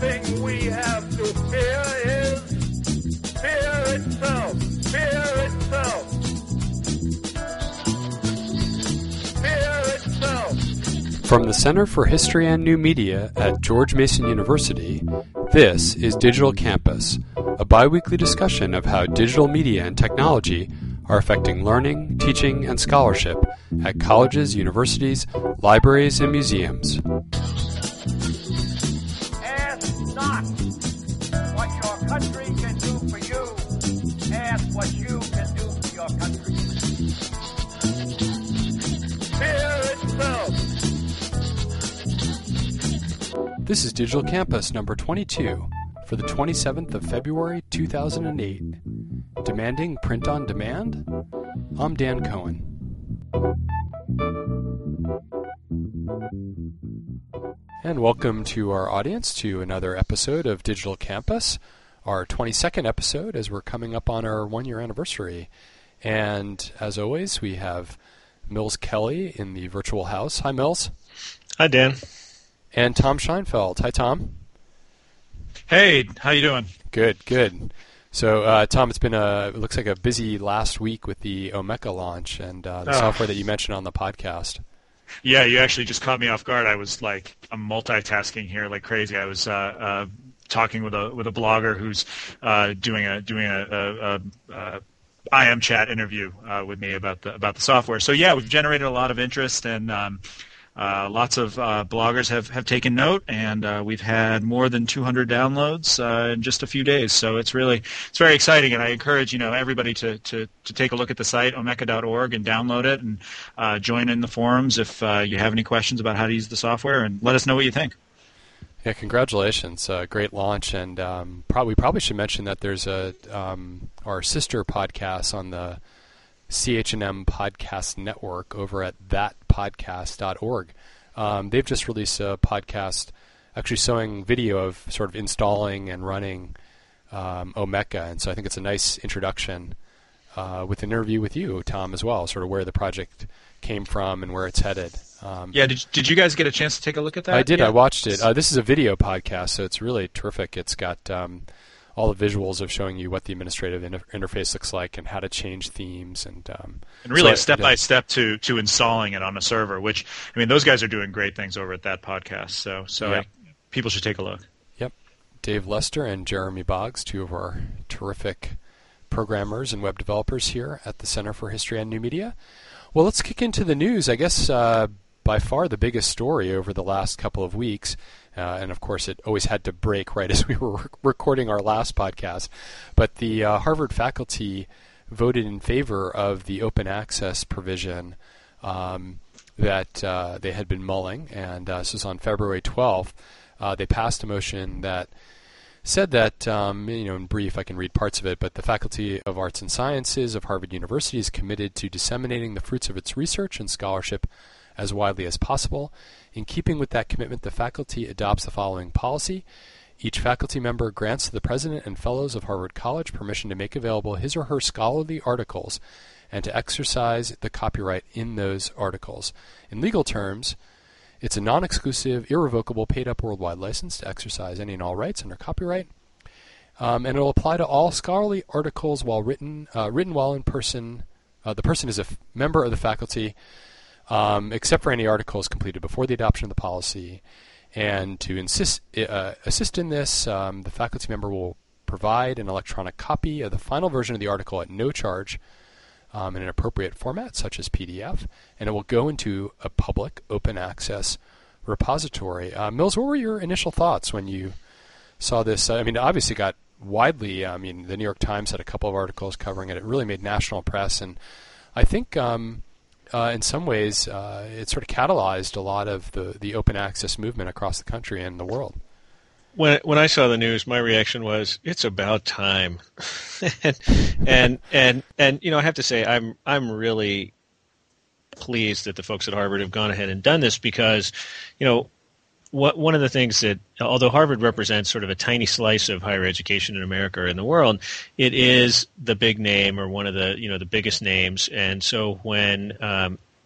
thing we have to fear is fear itself. Fear itself. Fear itself. From the Center for History and New Media at George Mason University, this is Digital Campus, a bi-weekly discussion of how digital media and technology are affecting learning, teaching, and scholarship at colleges, universities, libraries, and museums. Ask not what your country can do for you. Ask what you can do for your country. Fear itself. This is Digital Campus number 22 for the 27th of February 2008. Demanding print on demand? I'm Dan Cohen. And welcome to our audience to another episode of Digital Campus, our 22nd episode as we're coming up on our one-year anniversary. And as always, we have Mills Kelly in the virtual house. Hi, Mills. Hi, Dan. And Tom Scheinfeld. Hi, Tom. Hey, how you doing? Good, good. So, Tom, it's been it looks like a busy last week with the Omeka launch and the software that you mentioned on the podcast. Yeah, you actually just caught me off guard. I was I'm multitasking here like crazy. I was talking with a blogger who's doing a IM chat interview with me about the software. So yeah, we've generated a lot of interest and lots of bloggers have taken note, and we've had more than 200 downloads in just a few days. So it's very exciting, and I encourage everybody to take a look at the site omeka.org and download it, and join in the forums if you have any questions about how to use the software, and let us know what you think. Yeah, congratulations! Great launch, and we probably should mention that there's our sister podcast on the CH&M Podcast Network over at thatpodcast.org. They've just released a podcast actually showing video of sort of installing and running Omeka, and so I think it's a nice introduction with an interview with you, Tom, as well, sort of where the project came from and where it's headed. Yeah, did you guys get a chance to take a look at that? I did. Yeah. I watched it. This is a video podcast, so it's really terrific. It's got all the visuals of showing you what the administrative interface looks like and how to change themes and really a step-by-step to installing it on a server, which, I mean, those guys are doing great things over at that podcast, so Yep. People should take a look. Yep. Dave Lester and Jeremy Boggs, two of our terrific programmers and web developers here at the Center for History and New Media. Well, let's kick into the news. I guess by far the biggest story over the last couple of weeks, and of course it always had to break right as we were recording our last podcast, but the Harvard faculty voted in favor of the open access provision that they had been mulling, and this was on February 12th. They passed a motion that said that, in brief, I can read parts of it, but the Faculty of Arts and Sciences of Harvard University is committed to disseminating the fruits of its research and scholarship as widely as possible. In keeping with that commitment, the faculty adopts the following policy. Each faculty member grants to the president and fellows of Harvard College permission to make available his or her scholarly articles and to exercise the copyright in those articles. In legal terms, it's a non-exclusive, irrevocable, paid-up worldwide license to exercise any and all rights under copyright, and it will apply to all scholarly articles while written while in person. The person is a member of the faculty, except for any articles completed before the adoption of the policy. And to assist in this, the faculty member will provide an electronic copy of the final version of the article at no charge in an appropriate format, such as PDF, and it will go into a public open access repository. Mills, what were your initial thoughts when you saw this? I mean, it obviously got widely, the New York Times had a couple of articles covering it. It really made national press, and I think in some ways it sort of catalyzed a lot of the open access movement across the country and the world. When I saw the news, my reaction was, "It's about time," and I have to say, I'm really pleased that the folks at Harvard have gone ahead and done this because, one of the things that, although Harvard represents sort of a tiny slice of higher education in America or in the world, it is the big name or one of the the biggest names, and so when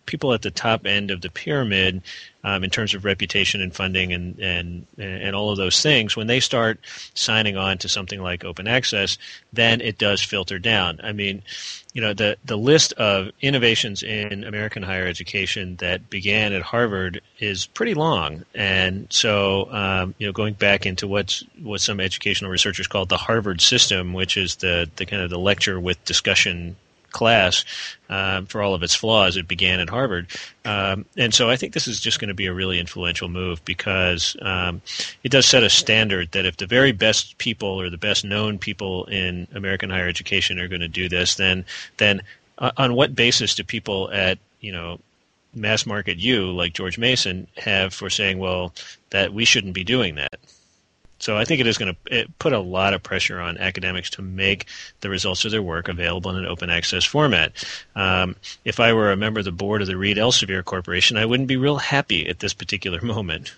people at the top end of the pyramid, in terms of reputation and funding and all of those things, when they start signing on to something like open access, then it does filter down. I mean, the list of innovations in American higher education that began at Harvard is pretty long, and so going back into what some educational researchers call the Harvard system, which is the kind of the lecture with discussion class, for all of its flaws, it began at Harvard. And so I think this is just going to be a really influential move because it does set a standard that if the very best people or the best known people in American higher education are going to do this, then on what basis do people at, mass market U like George Mason have for saying, well, that we shouldn't be doing that? So I think it is going to put a lot of pressure on academics to make the results of their work available in an open access format. If I were a member of the board of the Reed Elsevier Corporation, I wouldn't be real happy at this particular moment.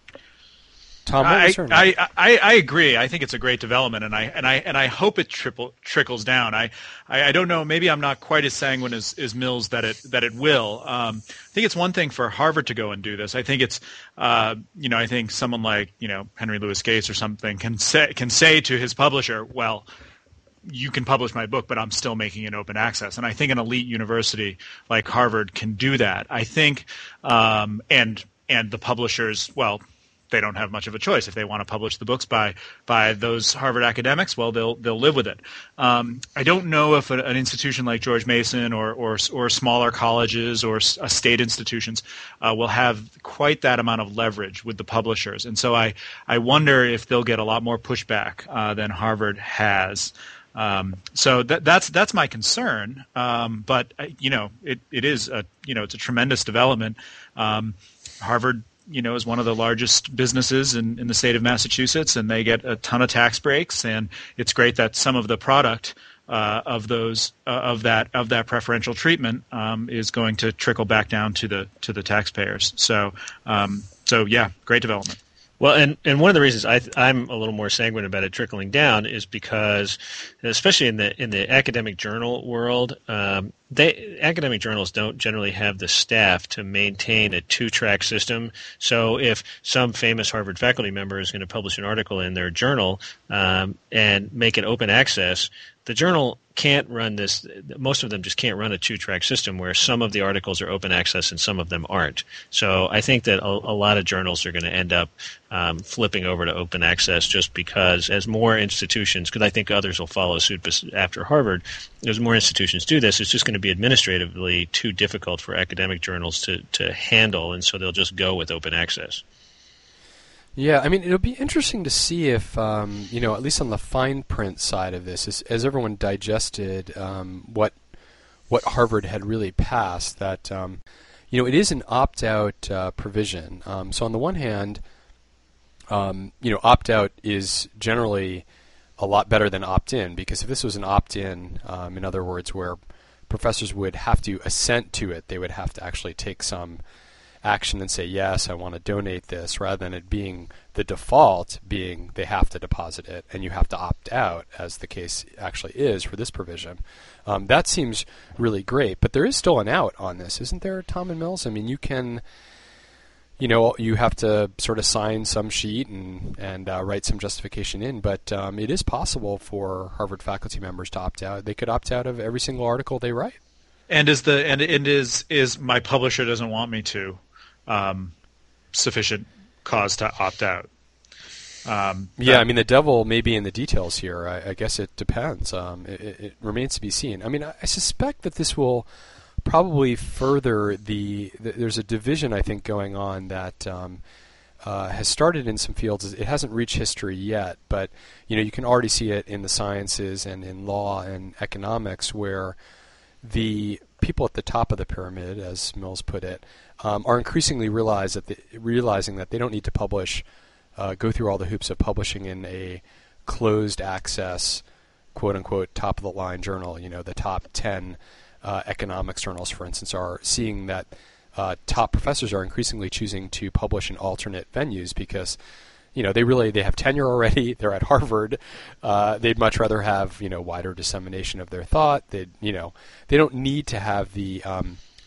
Tom, I agree. I think it's a great development, and I hope it trickles down. I don't know. Maybe I'm not quite as sanguine as Mills that it will. I think it's one thing for Harvard to go and do this. I think it's I think someone like Henry Louis Gates or something can say to his publisher, well, you can publish my book, but I'm still making it open access. And I think an elite university like Harvard can do that. I think and the publishers, well, they don't have much of a choice. If they want to publish the books by those Harvard academics, well, they'll live with it. I don't know if an institution like George Mason or smaller colleges or state institutions will have quite that amount of leverage with the publishers. And so I wonder if they'll get a lot more pushback than Harvard has. So that's my concern. But it is it's a tremendous development. Harvard is one of the largest businesses in the state of Massachusetts, and they get a ton of tax breaks. And it's great that some of the product of that preferential treatment is going to trickle back down to the taxpayers. So yeah, great development. Well, and one of the reasons I'm a little more sanguine about it trickling down is because, especially in the academic journal world, academic journals don't generally have the staff to maintain a two-track system. So if some famous Harvard faculty member is going to publish an article in their journal and make it open access, the journal can't run this. Most of them just can't run a two-track system where some of the articles are open access and some of them aren't. So I think that a lot of journals are going to end up flipping over to open access just because as more institutions, because I think others will follow suit after Harvard, as more institutions do this, it's just going to be administratively too difficult for academic journals to handle, and so they'll just go with open access. Yeah, I mean, it'll be interesting to see if, at least on the fine print side of this, as everyone digested what Harvard had really passed, that, it is an opt-out provision. So on the one hand, opt-out is generally a lot better than opt-in, because if this was an opt-in, in other words, where professors would have to assent to it, they would have to actually take some action and say, yes, I want to donate this, rather than it being the default being they have to deposit it and you have to opt out, as the case actually is for this provision. That seems really great, but there is still an out on this, isn't there, Tom and Mills? I mean, you can, you have to sort of sign some sheet and write some justification in, but it is possible for Harvard faculty members to opt out. They could opt out of every single article they write. And is my publisher doesn't want me to sufficient cause to opt out? I mean, the devil may be in the details here. I guess it depends. It remains to be seen. I mean, I suspect that this will probably further there's a division, I think, going on that has started in some fields. It hasn't reached history yet, but you can already see it in the sciences and in law and economics, where the people at the top of the pyramid, as Mills put it, are increasingly realizing that they don't need to publish, go through all the hoops of publishing in a closed access, quote unquote, top of the line journal. The top 10 economics journals, for instance, are seeing that top professors are increasingly choosing to publish in alternate venues because they have tenure already. They're at Harvard. They'd much rather have wider dissemination of their thought. They don't need to have the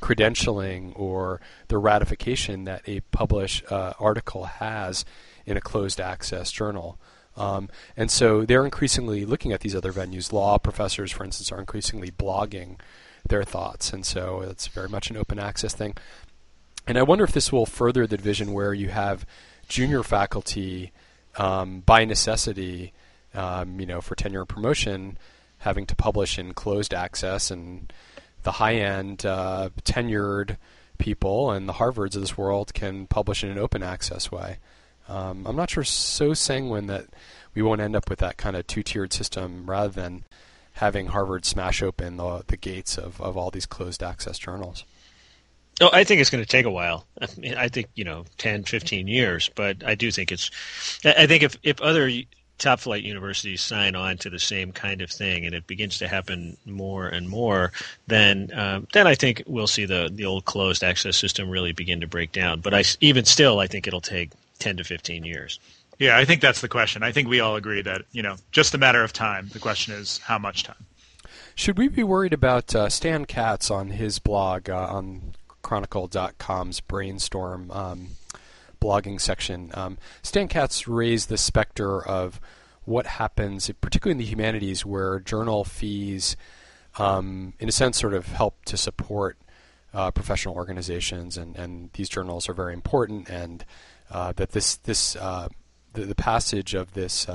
credentialing or the ratification that a published article has in a closed access journal. And so they're increasingly looking at these other venues. Law professors, for instance, are increasingly blogging their thoughts, and so it's very much an open access thing. And I wonder if this will further the division where you have junior faculty by necessity, for tenure and promotion, having to publish in closed access, and the high-end tenured people and the Harvards of this world can publish in an open access way. I'm not sure so sanguine that we won't end up with that kind of two-tiered system rather than having Harvard smash open the gates of all these closed access journals. Oh, I think it's going to take a while. I think, 10, 15 years, but I do think I think if other top flight universities sign on to the same kind of thing and it begins to happen more and more, then I think we'll see the old closed access system really begin to break down. But even still, I think it'll take 10 to 15 years. Yeah, I think that's the question. I think we all agree that, just a matter of time. The question is how much time. Should we be worried about Stan Katz on his blog on Chronicle.com's Brainstorm blogging section? Stan Katz raised the specter of what happens, particularly in the humanities, where journal fees, in a sense, sort of help to support professional organizations, and these journals are very important, and that the passage of this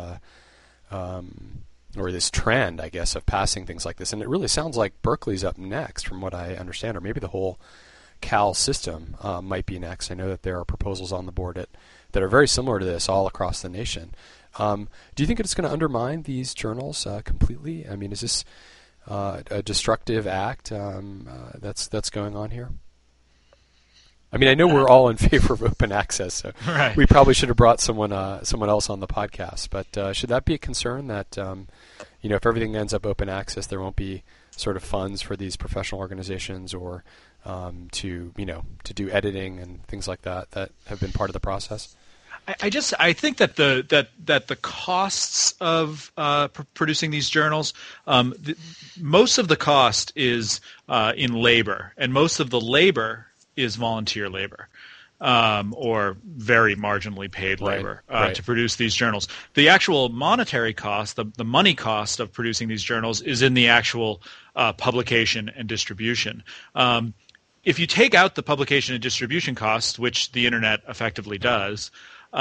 or this trend, I guess, of passing things like this, and it really sounds like Berkeley's up next, from what I understand, or maybe the whole Cal system might be next. I know that there are proposals on the board that are very similar to this all across the nation. Do you think it's going to undermine these journals completely? I mean, is this a destructive act that's going on here? I mean, I know we're all in favor of open access, so right. We probably should have brought someone else on the podcast. But should that be a concern that if everything ends up open access, there won't be sort of funds for these professional organizations or to do editing and things like that have been part of the process? I think that the costs of producing these journals, most of the cost is in labor, and most of the labor is volunteer labor, or very marginally paid labor to produce these journals. The actual monetary cost, the money cost of producing these journals, is in the actual publication and distribution. If you take out the publication and distribution costs, which the internet effectively does,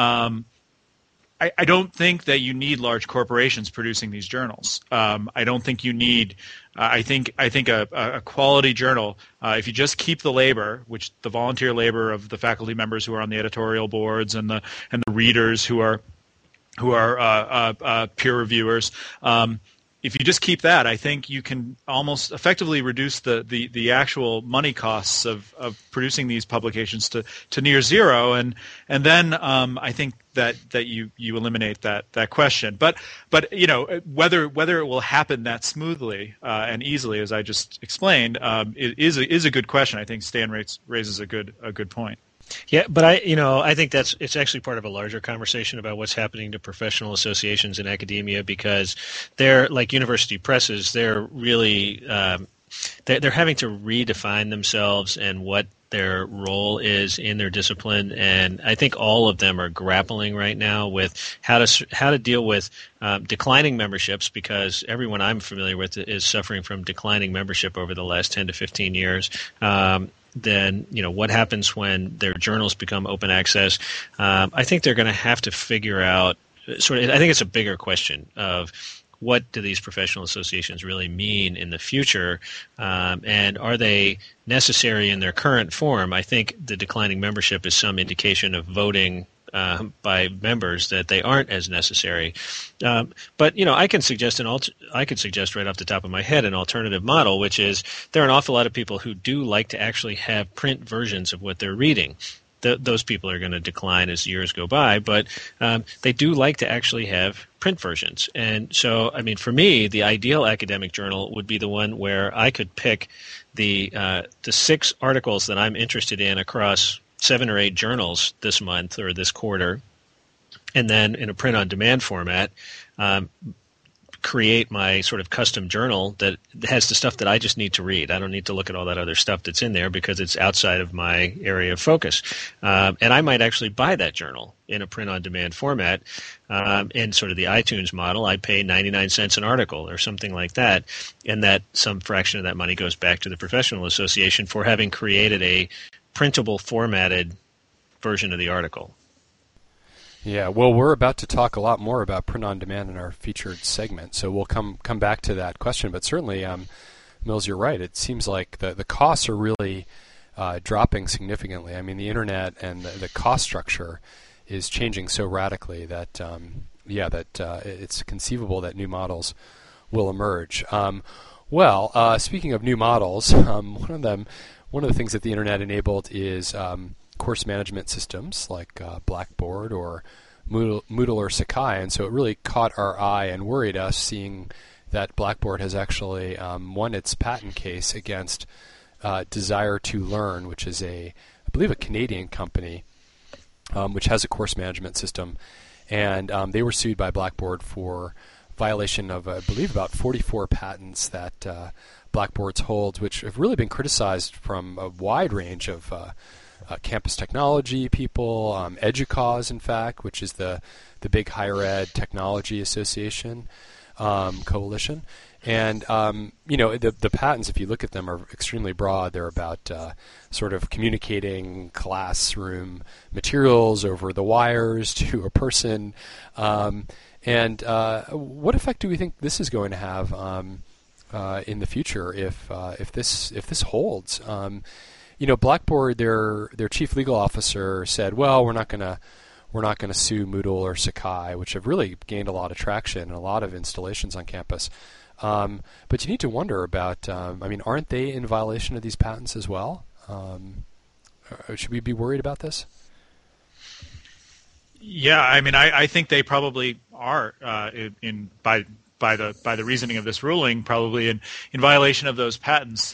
I don't think that you need large corporations producing these journals. I don't think you need. I think a quality journal, if you just keep the labor, which the volunteer labor of the faculty members who are on the editorial boards and the readers who are peer reviewers. If you just keep that, I think you can almost effectively reduce the actual money costs of producing these publications to near zero, and then I think that you eliminate that question. But whether it will happen that smoothly and easily, as I just explained, it is a good question. I think Stan raises a good point. Yeah, but I think it's actually part of a larger conversation about what's happening to professional associations in academia, because they're like university presses. They're really they're having to redefine themselves and what their role is in their discipline, and I think all of them are grappling right now with how to deal with declining memberships, because everyone I'm familiar with is suffering from declining membership over the last 10 to 15 years. Then what happens when their journals become open access? I think they're going to have to figure out. I think it's a bigger question of what do these professional associations really mean in the future, and are they necessary in their current form? I think the declining membership is some indication of voting by members that they aren't as necessary. But I can suggest right off the top of my head an alternative model, which is there are an awful lot of people who do like to actually have print versions of what they're reading. Those people are going to decline as years go by, but they do like to actually have print versions. And so, I mean, for me, the ideal academic journal would be the one where I could pick the 6 articles that I'm interested in across 7 or 8 journals this month or this quarter, and then in a print-on-demand format, create my sort of custom journal that has the stuff that I just need to read. I don't need to look at all that other stuff that's in there because it's outside of my area of focus. And I might actually buy that journal in a print-on-demand format. In sort of the iTunes model, I pay 99 cents an article or something like that, and that some fraction of that money goes back to the Professional Association for having created a printable, formatted version of the article. Yeah, well, we're about to talk a lot more about print-on-demand in our featured segment, so we'll come back to that question. But certainly, Mills, you're right. It seems like the costs are really dropping significantly. I mean, the Internet and the cost structure is changing so radically that, it's conceivable that new models will emerge. Speaking of new models, one of the things that the Internet enabled is course management systems like Blackboard or Moodle or Sakai, and so it really caught our eye and worried us seeing that Blackboard has actually won its patent case against Desire to Learn, which is I believe a Canadian company which has a course management system, and they were sued by Blackboard for violation of, I believe, about 44 patents that Blackboard holds, which have really been criticized from a wide range of campus technology people, EDUCAUSE, in fact, which is the big higher ed technology association coalition. And, the patents, if you look at them, are extremely broad. They're about sort of communicating classroom materials over the wires to a person. And what effect do we think this is going to have in the future if this holds? Blackboard, their chief legal officer said, "Well, we're not going to sue Moodle or Sakai, which have really gained a lot of traction and a lot of installations on campus." But you need to wonder about, aren't they in violation of these patents as well? Should we be worried about this? Yeah, I think they probably are by the reasoning of this ruling, probably in violation of those patents.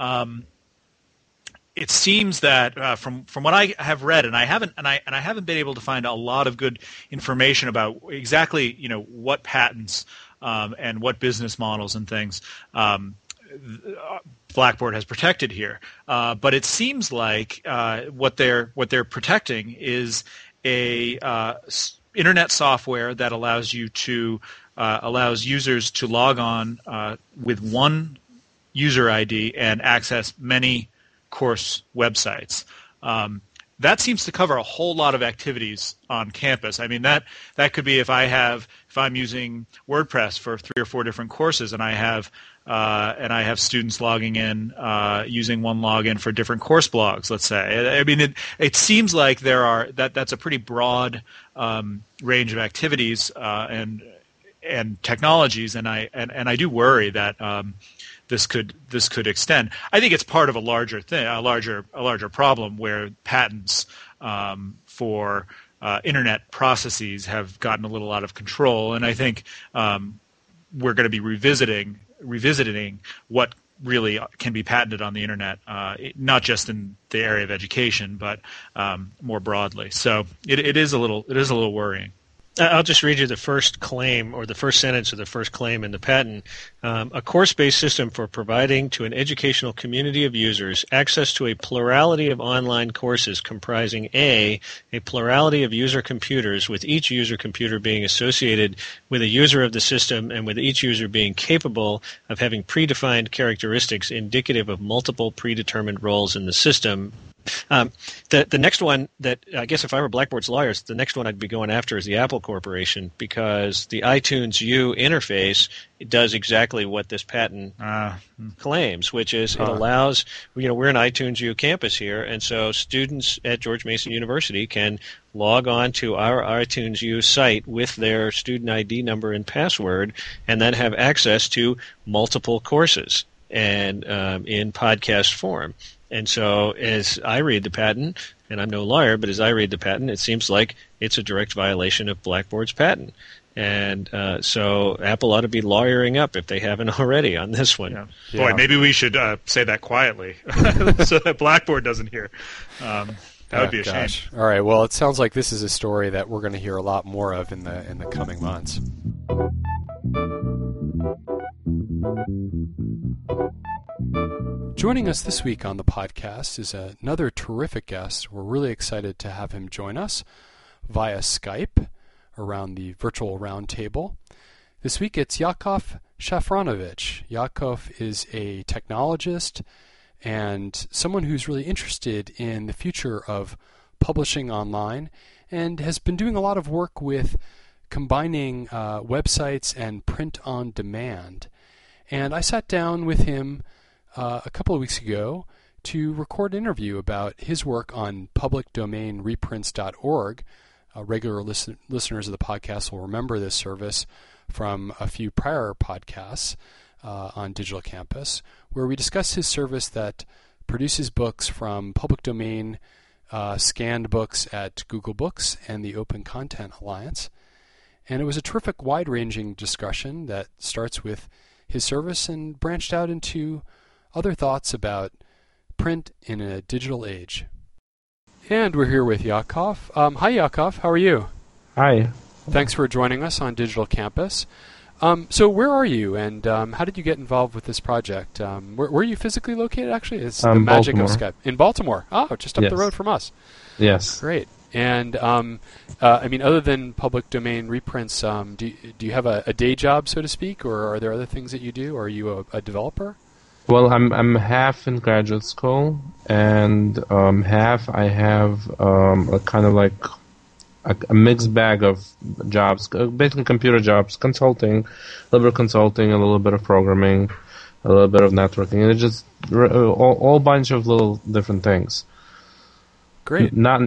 It seems that from what I have read, and I haven't been able to find a lot of good information about exactly what patents and what business models and things Blackboard has protected here. But it seems like what they're protecting is a internet software that allows users to log on with one user ID and access many course websites. That seems to cover a whole lot of activities on campus. I mean, that could be if I'm using WordPress for 3 or 4 different courses, and I have students logging in using one login for different course blogs. Let's say. I mean, it seems like that's a pretty broad range of activities and technologies, and I do worry that this could extend. I think it's part of a larger thing, a larger problem where patents for internet processes have gotten a little out of control, and I think we're going to be revisiting what really can be patented on the internet, not just in the area of education, but more broadly. So it is a little worrying. I'll just read you the first claim, or the first sentence of the first claim in the patent. A course-based system for providing to an educational community of users access to a plurality of online courses comprising a plurality of user computers, with each user computer being associated with a user of the system and with each user being capable of having predefined characteristics indicative of multiple predetermined roles in the system. The next one that I guess if I were Blackboard's lawyers, the next one I'd be going after is the Apple Corporation, because the iTunes U interface does exactly what this patent claims, which is it allows, we're an iTunes U campus here, and so students at George Mason University can log on to our iTunes U site with their student ID number and password, and then have access to multiple courses and in podcast form. And so as I read the patent, and I'm no lawyer, but as I read the patent, it seems like it's a direct violation of Blackboard's patent. And so Apple ought to be lawyering up if they haven't already on this one. Yeah. Boy, maybe we should say that quietly so that Blackboard doesn't hear. That would be a shame. All right. Well, it sounds like this is a story that we're going to hear a lot more of in the coming months. Joining us this week on the podcast is another terrific guest. We're really excited to have him join us via Skype around the virtual roundtable. This week it's Yakov Shafronovich. Yakov is a technologist and someone who's really interested in the future of publishing online and has been doing a lot of work with combining websites and print on demand. And I sat down with him a couple of weeks ago to record an interview about his work on publicdomainreprints.org. Regular listeners of the podcast will remember this service from a few prior podcasts on Digital Campus, where we discussed his service that produces books from public domain scanned books at Google Books and the Open Content Alliance. And it was a terrific wide-ranging discussion that starts with his service and branched out into other thoughts about print in a digital age. And we're here with Yakov. Hi, Yakov. How are you? Hi. Thanks for joining us on Digital Campus. So where are you, and how did you get involved with this project? Where are you physically located, actually? It's the magic Baltimore. of Skype. In Baltimore. Oh, just up the road from us. Yes. Great. And, other than public domain reprints, do you have a day job, so to speak, or are there other things that you do? Or are you a developer? Well, I'm half in graduate school, and half I have a kind of like a mixed bag of jobs, basically computer jobs, consulting, a little bit of consulting, a little bit of programming, a little bit of networking, and it's just all bunch of little different things. Great. Not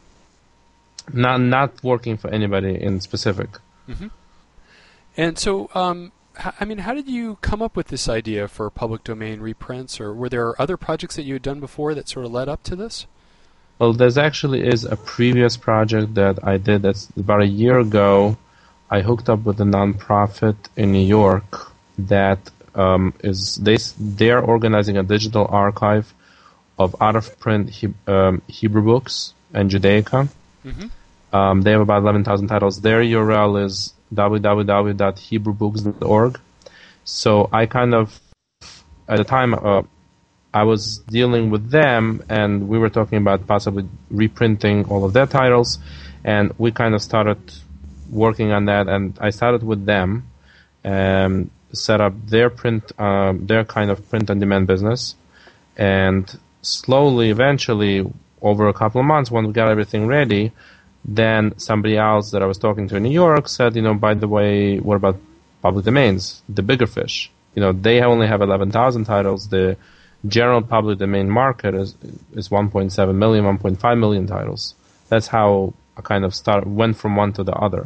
working for anybody in specific. Mm-hmm. And so, how did you come up with this idea for public domain reprints, or were there other projects that you had done before that sort of led up to this? Well, there's actually is a previous project that I did that's about a year ago. I hooked up with a nonprofit in New York that they're organizing a digital archive of out-of-print Hebrew books and Judaica. Mm-hmm. They have about 11,000 titles. Their URL is www.hebrewbooks.org. So I kind of, at the time, I was dealing with them, and we were talking about possibly reprinting all of their titles, and we kind of started working on that, and I started with them and set up their kind of print-on-demand business, and slowly, eventually, over a couple of months, when we got everything ready, then somebody else that I was talking to in New York said, by the way, what about public domains, the bigger fish? They only have 11,000 titles. The general public domain market is 1.7 million, 1.5 million titles. That's how I kind of went from one to the other.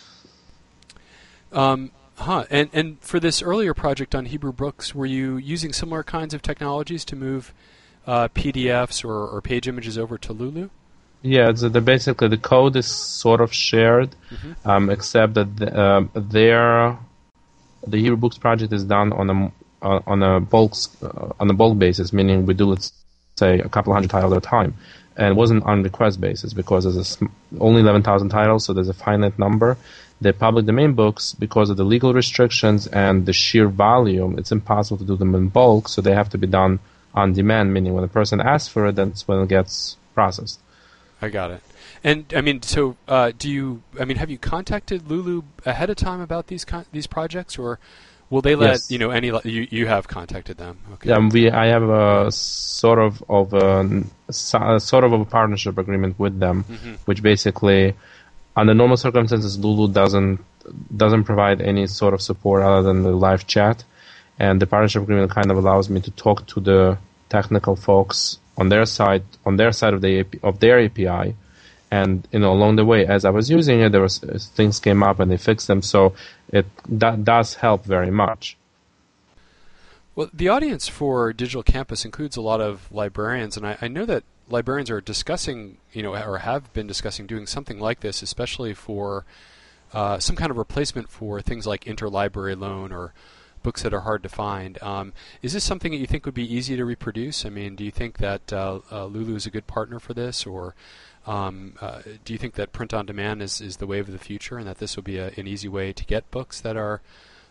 And for this earlier project on Hebrew books, were you using similar kinds of technologies to move PDFs or page images over to Lulu? Yeah, basically the code is sort of shared, mm-hmm. Except that the Hebrew Books project is done on a bulk basis, meaning we do, let's say, a couple hundred titles at a time, and it wasn't on request basis because there's only 11,000 titles, so there's a finite number. The public domain books, because of the legal restrictions and the sheer volume, it's impossible to do them in bulk, so they have to be done on demand, meaning when a person asks for it, that's when it gets processed. I got it. And have you contacted Lulu ahead of time about these projects, or will they let Yes. you have contacted them? Okay. I have a sort of a partnership agreement with them, mm-hmm. which basically, under normal circumstances, Lulu doesn't provide any sort of support other than the live chat, and the partnership agreement kind of allows me to talk to the technical folks on their side of their API, and along the way, as I was using it, there was things came up and they fixed them. So that does help very much. Well, the audience for Digital Campus includes a lot of librarians, and I know that librarians are discussing, or have been discussing doing something like this, especially for some kind of replacement for things like interlibrary loan or books that are hard to find. Is this something that you think would be easy to reproduce? I mean, do you think that Lulu is a good partner for this, or do you think that print on demand is the wave of the future, and that this will be an easy way to get books that are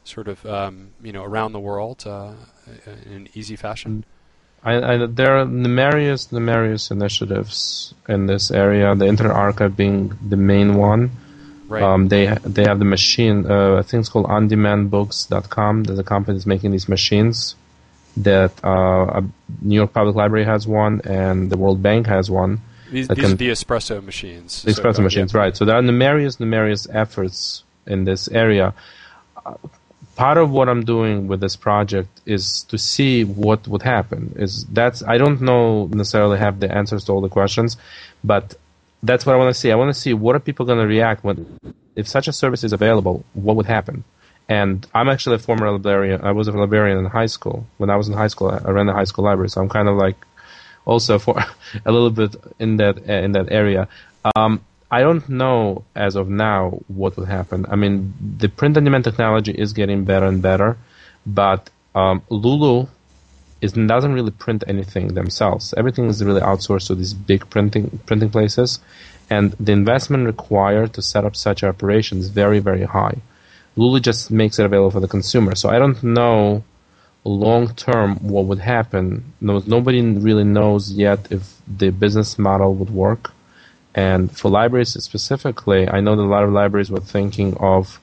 sort of around the world in an easy fashion? There are numerous initiatives in this area. The Internet Archive being the main one. Right. They have the machine. I think it's called OnDemandBooks.com. There's a company that's making these machines. That New York Public Library has one, and the World Bank has one. These are the espresso machines. The espresso machines, right. So there are numerous efforts in this area. Part of what I'm doing with this project is to see what would happen. I don't know necessarily have the answers to all the questions, but that's what I want to see. I want to see what are people going to react if such a service is available. What would happen? And I'm actually a former librarian. I was a librarian in high school. When I was in high school, I ran the high school library, so I'm kind of like also for a little bit in that area. I don't know as of now what will happen. I mean, the print-on-demand technology is getting better and better, but Lulu doesn't really print anything themselves. Everything is really outsourced to these big printing places, and the investment required to set up such an operation is very, very high. Lulu just makes it available for the consumer. So I don't know long term what would happen. Nobody really knows yet if the business model would work. And for libraries specifically, I know that a lot of libraries were thinking of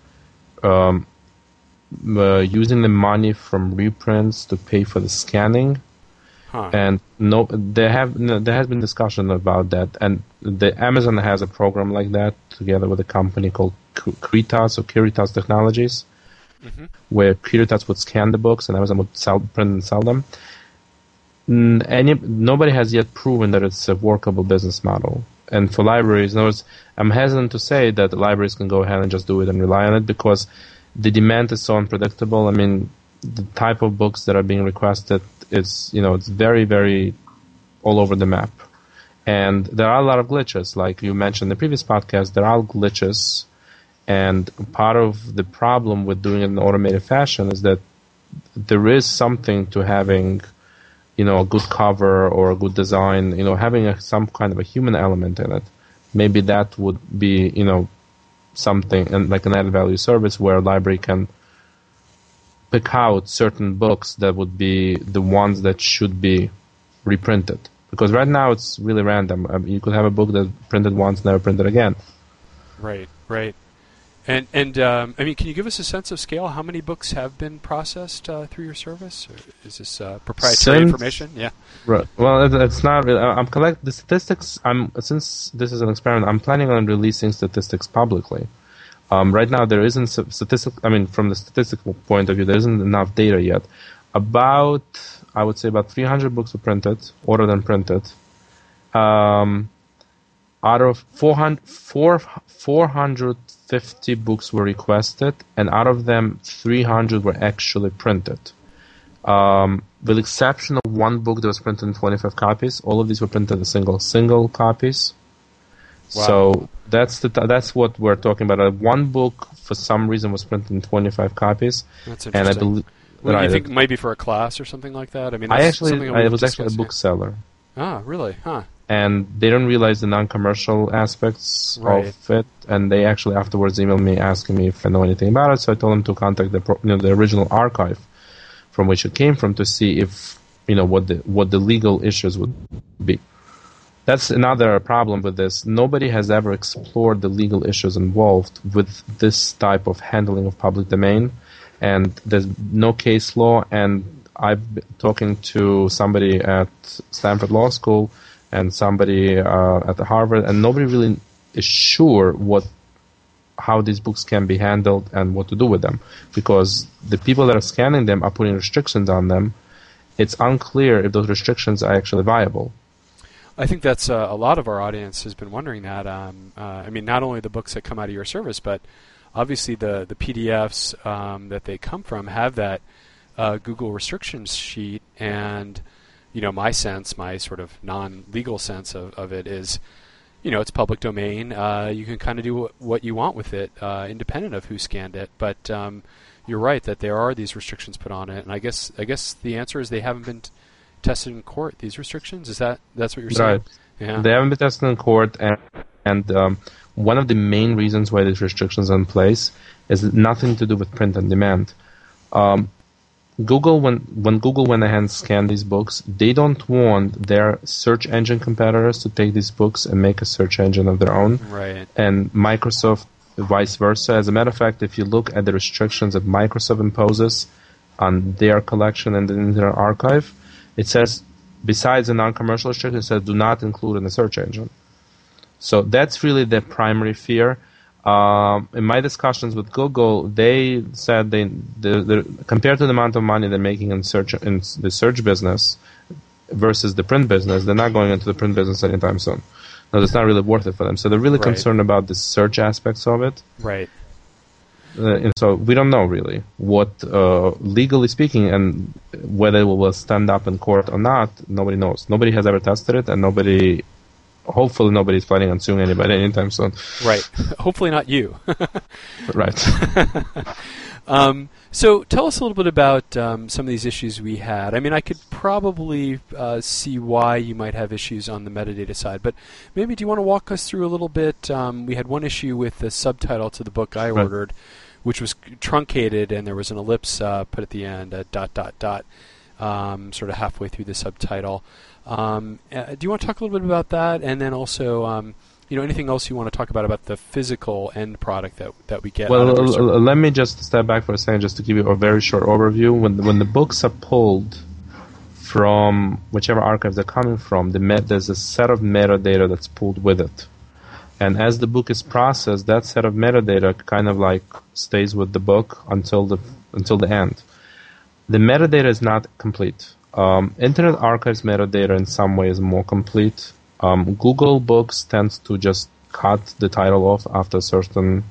using the money from reprints to pay for the scanning. Huh. And there has been discussion about that. And Amazon has a program like that together with a company called Curitas Technologies, where Curitas would scan the books and Amazon would print and sell them. Nobody has yet proven that it's a workable business model. And for libraries, in other words, I'm hesitant to say that the libraries can go ahead and just do it and rely on it because the demand is so unpredictable. I mean, the type of books that are being requested is, it's very, very all over the map. And there are a lot of glitches. Like you mentioned in the previous podcast, there are glitches. And part of the problem with doing it in an automated fashion is that there is something to having, a good cover or a good design, having some kind of a human element in it. Maybe that would be, something and like an added value service where a library can pick out certain books that would be the ones that should be reprinted. Because right now it's really random. You could have a book that's printed once, never printed again. Right. And I mean, can you give us a sense of scale? How many books have been processed through your service? Or is this proprietary information? Yeah. Right. Well, it's not really. I'm collecting the statistics. Since this is an experiment, I'm planning on releasing statistics publicly. Right now, there isn't statistics. I mean, from the statistical point of view, there isn't enough data yet. I would say about 300 books were printed, ordered and printed. Out of 450 books were requested, and out of them, 300 were actually printed. With the exception of one book that was printed in 25 copies, all of these were printed in single copies. Wow. So that's what we're talking about. One book, for some reason, was printed in 25 copies. That's interesting. And I believe. Well, you think maybe for a class or something like that? I mean, I was actually a bookseller. Ah, really? Huh. And they don't realize the non-commercial aspects of it, and they actually afterwards emailed me asking me if I know anything about it. So I told them to contact the original archive from which it came from to see if what the legal issues would be. That's another problem with this. Nobody has ever explored the legal issues involved with this type of handling of public domain, and there's no case law. And I've been talking to somebody at Stanford Law School and somebody at Harvard, and nobody really is sure how these books can be handled and what to do with them, because the people that are scanning them are putting restrictions on them. It's unclear if those restrictions are actually viable. I think that's a lot of our audience has been wondering that. I mean, not only the books that come out of your service, but obviously the PDFs that they come from have that Google restrictions sheet, and my sort of non-legal sense of it is, it's public domain. You can kind of do what you want with it, independent of who scanned it. But you're right that there are these restrictions put on it, and I guess the answer is they haven't been tested in court. These restrictions, that's what you're saying? Right. Yeah. They haven't been tested in court, and one of the main reasons why these restrictions are in place is nothing to do with print on demand. Google, when Google went ahead and scanned these books, they don't want their search engine competitors to take these books and make a search engine of their own. Right. And Microsoft, vice versa. As a matter of fact, if you look at the restrictions that Microsoft imposes on their collection and the Internet Archive, it says, besides the non-commercial restriction, it says do not include in the search engine. So that's really the primary fear. In my discussions with Google, they said compared to the amount of money they're making in the search business versus the print business, they're not going into the print business anytime soon. No, it's not really worth it for them. So they're really concerned about the search aspects of it. Right. And so we don't know really what, legally speaking, and whether it will stand up in court or not, nobody knows. Nobody has ever tested it, and hopefully nobody's planning on suing anybody anytime soon. Right. Hopefully not you. Right. So tell us a little bit about some of these issues we had. I mean, I could probably see why you might have issues on the metadata side, but maybe do you want to walk us through a little bit? We had one issue with the subtitle to the book I ordered, which was truncated, and there was an ellipse put at the end, a ... sort of halfway through the subtitle. Do you want to talk a little bit about that, and then also, anything else you want to talk about the physical end product that we get? Well, let me just step back for a second, just to give you a very short overview. When the books are pulled from whichever archive they're coming from, there's a set of metadata that's pulled with it, and as the book is processed, that set of metadata kind of like stays with the book until the end. The metadata is not complete. Internet Archive's metadata in some ways is more complete. Google Books tends to just cut the title off after a certain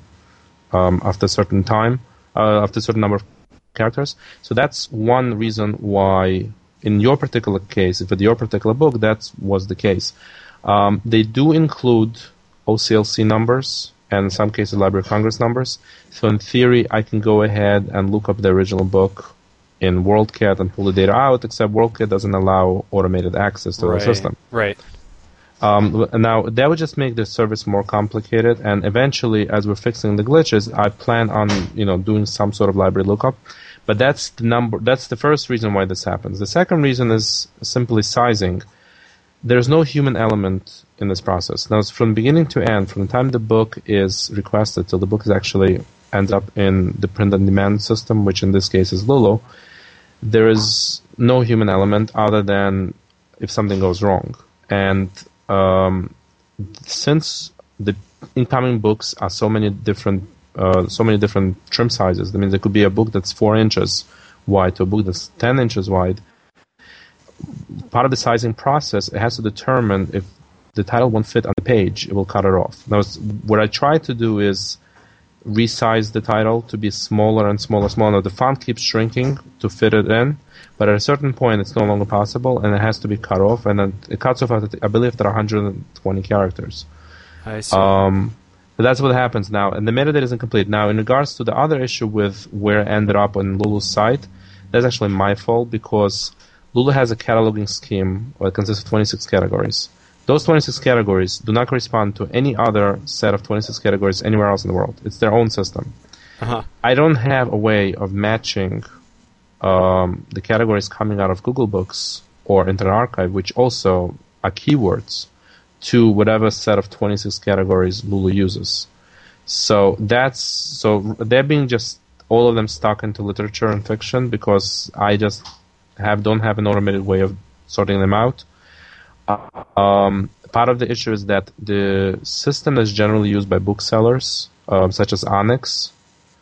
number of characters. So that's one reason why, in your particular case, with your particular book, that was the case. They do include OCLC numbers and in some cases Library of Congress numbers. So in theory, I can go ahead and look up the original book in WorldCat and pull the data out, except WorldCat doesn't allow automated access to the system. Right. Now, that would just make the service more complicated, and eventually, as we're fixing the glitches, I plan on doing some sort of library lookup. But that's the first reason why this happens. The second reason is simply sizing. There's no human element in this process. Now, from beginning to end, from the time the book is requested till the book is actually ends up in the print-on-demand system, which in this case is Lulu, there is no human element other than if something goes wrong. And since the incoming books are so many different trim sizes, that means there could be a book that's 4 inches wide to a book that's 10 inches wide. Part of the sizing process, it has to determine if the title won't fit on the page, it will cut it off. Now, what I try to do is resize the title to be smaller and smaller. Now, the font keeps shrinking to fit it in, but at a certain point, it's no longer possible, and it has to be cut off. And then it cuts off, I believe, there are 120 characters. I see. So that's what happens now, and the metadata isn't complete. Now, in regards to the other issue with where it ended up on Lulu's site, that's actually my fault, because Lulu has a cataloging scheme that consists of 26 categories. Those 26 categories do not correspond to any other set of 26 categories anywhere else in the world. It's their own system. Uh-huh. I don't have a way of matching the categories coming out of Google Books or Internet Archive, which also are keywords, to whatever set of 26 categories Lulu uses. So they're being just all of them stuck into literature and fiction because I just don't have an automated way of sorting them out. Part of the issue is that the system is generally used by booksellers, such as Onyx,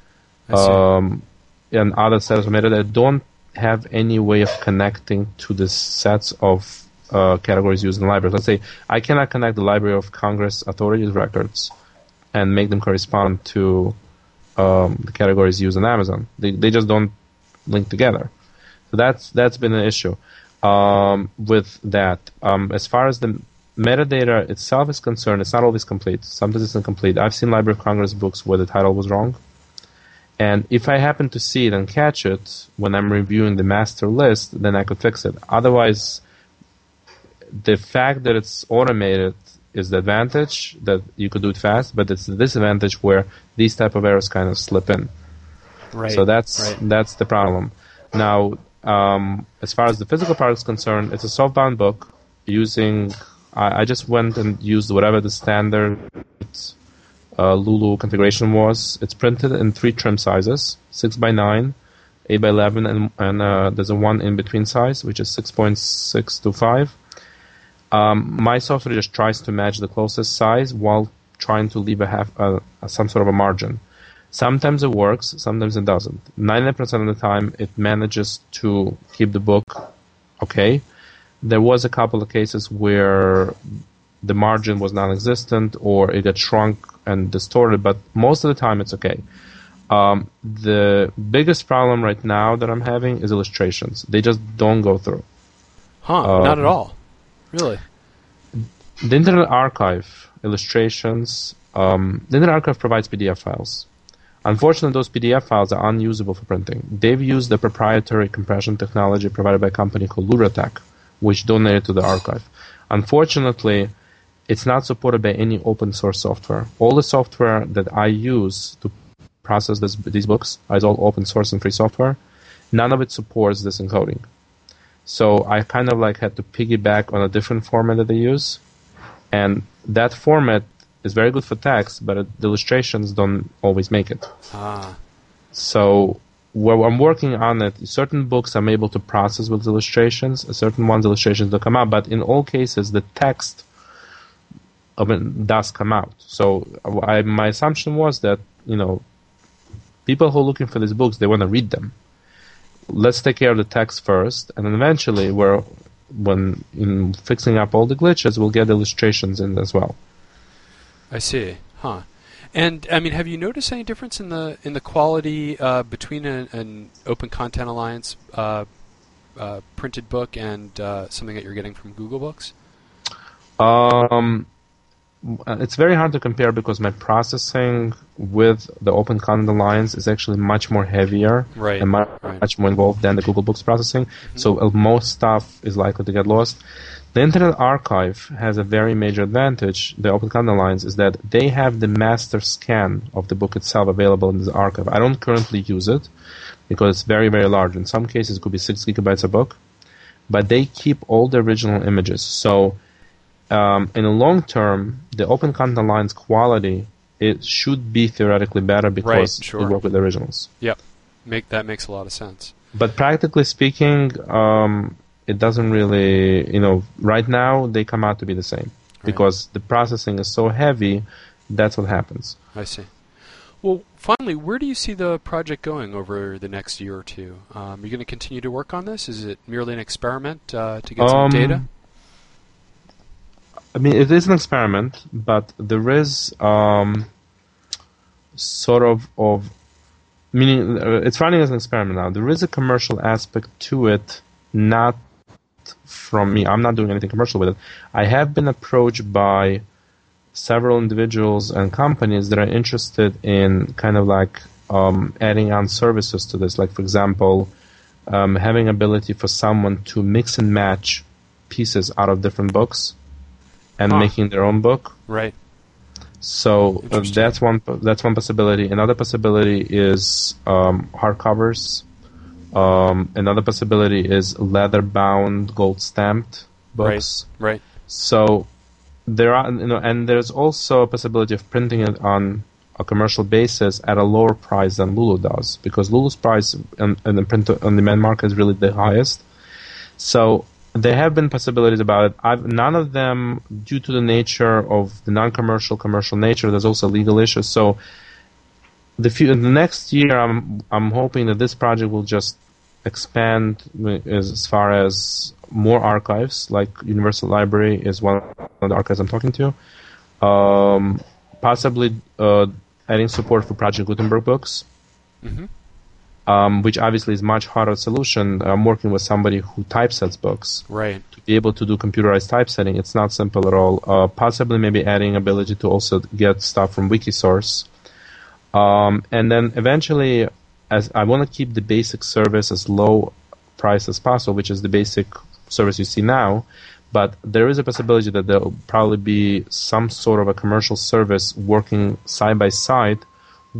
and other sets of metadata don't have any way of connecting to the sets of categories used in libraries. Let's say I cannot connect the Library of Congress authorities records and make them correspond to the categories used in Amazon. They just don't link together. So that's been an issue with that. As far as the metadata itself is concerned, it's not always complete. Sometimes it's incomplete. I've seen Library of Congress books where the title was wrong. And if I happen to see it and catch it when I'm reviewing the master list, then I could fix it. Otherwise, the fact that it's automated is the advantage, that you could do it fast, but it's the disadvantage where these type of errors kind of slip in. Right. So that's the problem. Now, as far as the physical product is concerned, it's a softbound book using. I just went and used whatever the standard Lulu configuration was. It's printed in 3 trim sizes: 6x9, 8x11, and there's a one in between size, which is 6.6 to 5. My software just tries to match the closest size while trying to leave some sort of a margin. Sometimes it works, sometimes it doesn't. 90% of the time, it manages to keep the book okay. There was a couple of cases where the margin was non-existent or it got shrunk and distorted, but most of the time it's okay. The biggest problem right now that I'm having is illustrations. They just don't go through. Not at all. Really? The Internet Archive illustrations, the Internet Archive provides PDF files. Unfortunately, those PDF files are unusable for printing. They've used the proprietary compression technology provided by a company called Luratech, which donated to the archive. Unfortunately, it's not supported by any open source software. All the software that I use to process these books is all open source and free software. None of it supports this encoding. So I kind of had to piggyback on a different format that they use. And that format is very good for text, but the illustrations don't always make it. So where I'm working on it, certain books I'm able to process with illustrations, certain ones illustrations don't come out, but in all cases the text does come out. So my assumption was that, people who are looking for these books, they want to read them. Let's take care of the text first, and then eventually when in fixing up all the glitches, we'll get illustrations in as well. I see. Huh. And have you noticed any difference in the quality between an Open Content Alliance printed book and something that you're getting from Google Books? It's very hard to compare because my processing with the Open Content Alliance is actually much more heavier and much more involved than the Google Books processing. Mm-hmm. So most stuff is likely to get lost. The Internet Archive has a very major advantage, the Open Content Alliance, is that they have the master scan of the book itself available in this archive. I don't currently use it because it's very, very large. In some cases, it could be 6 gigabytes a book. But they keep all the original images. So in the long term, the Open Content Alliance quality, it should be theoretically better because they work with the originals. Yep. That makes a lot of sense. But practically speaking, it doesn't really, right now they come out to be the same. Because the processing is so heavy, that's what happens. I see. Well, finally, where do you see the project going over the next year or two? Are you going to continue to work on this? Is it merely an experiment to get some data? It is an experiment, but there is meaning it's running as an experiment now. There is a commercial aspect to it, not from me. I'm not doing anything commercial with it. I have been approached by several individuals and companies that are interested in kind of adding on services to this. Like, for example, having ability for someone to mix and match pieces out of different books and making their own book. Right. So that's one possibility. Another possibility is hardcovers. Another possibility is leather-bound, gold-stamped books. Right. So there are, and there's also a possibility of printing it on a commercial basis at a lower price than Lulu does, because Lulu's price in the print-on-demand market is really the highest. So there have been possibilities about it. None of them, due to the nature of the non-commercial, commercial nature. There's also legal issues. So the next year, I'm hoping that this project will just expand as far as more archives, like Universal Library is one of the archives I'm talking to. Possibly adding support for Project Gutenberg books. Mm-hmm. Which obviously is much harder solution. I'm working with somebody who typesets books. Right. To be able to do computerized typesetting, it's not simple at all. Possibly maybe adding ability to also get stuff from Wikisource. And then eventually, as I want to keep the basic service as low price as possible, which is the basic service you see now, but there is a possibility that there will probably be some sort of a commercial service working side by side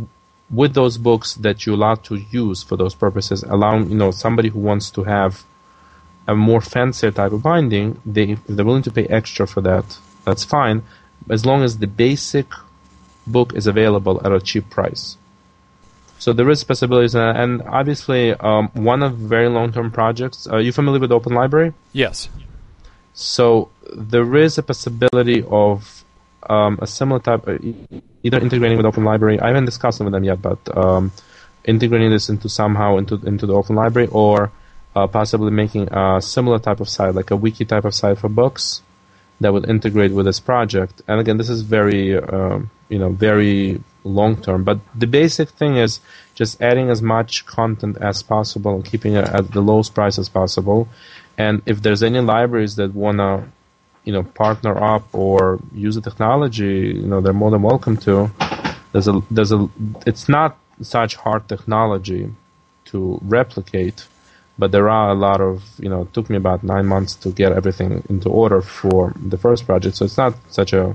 with those books that you're allowed to use for those purposes, allowing somebody who wants to have a more fancier type of binding, if they're willing to pay extra for that, that's fine, as long as the basic book is available at a cheap price. So there is possibilities, and obviously one of very long-term projects. Are you familiar with Open Library? Yes. So there is a possibility of a similar type, either integrating with Open Library. I haven't discussed it with them yet, but integrating this into the Open Library, or possibly making a similar type of site, like a wiki type of site for books, that would integrate with this project. And again, this is very very long term. But the basic thing is just adding as much content as possible and keeping it at the lowest price as possible. And if there's any libraries that wanna partner up or use the technology, they're more than welcome to. It's not such hard technology to replicate, but there are a lot of, it took me about 9 months to get everything into order for the first project, so it's not such a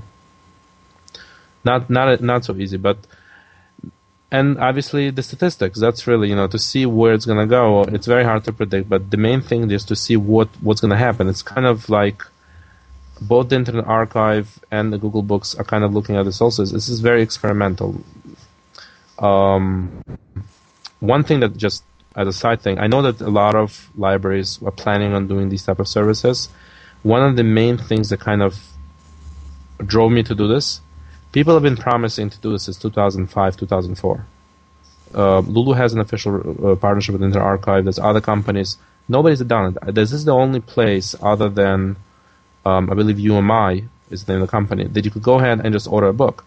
not so easy. But and obviously the statistics, that's really, to see where it's going to go, it's very hard to predict, but the main thing is to see what's going to happen. It's kind of like both the Internet Archive and the Google Books are kind of looking at this also. This is very experimental. One thing that, just as a side thing, I know that a lot of libraries are planning on doing these type of services. One of the main things that kind of drove me to do this, people have been promising to do this since 2005, 2004. Lulu has an official partnership with Internet Archive. There's other companies. Nobody's done it. This is the only place other than, I believe UMI is the name of the company, that you could go ahead and just order a book.